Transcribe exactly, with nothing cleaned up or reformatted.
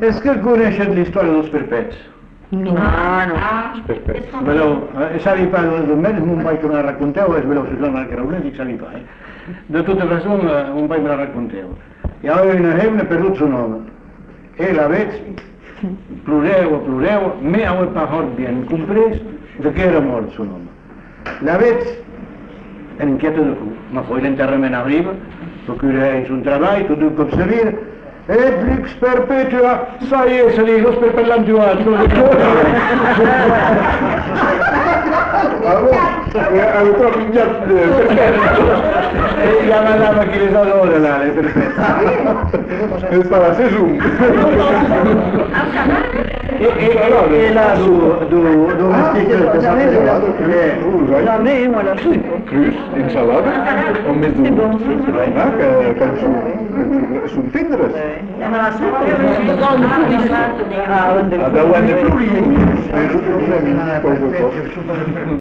És que coneixen la història dels perpets. No, no. Els perpets. Veleu, savi pa d'un mes, mon pai que me la racconteu, és veleu, si us la creuner, dic savi pa, eh? De tota façó, mon pai me la racconteu. I ara una hemna perdut son home. E la veig, ploreu, ploreu, me heu pagat bien comprès de que era mort son home. La veig en inquieta de cul. Me foi l'enterrament arriba, procureix un treball, tot un cop sabia, et lix perpetua, ça y est, se dit, los perpellam tu altro. Ah bon? Avevo proprio già perfetto. E ya mandava chi les adora là, le perpette. E stava a Zoom. E, e, e là, du, du, du vestito che sapeva. La me, moi, la soupe. Crus, ensalada, o mezzo. C'est bon, c'est vrai. Ah, que, que sono, sono tendres. Ma la soupe, è Ad avere problemi, non problemi, poco poco.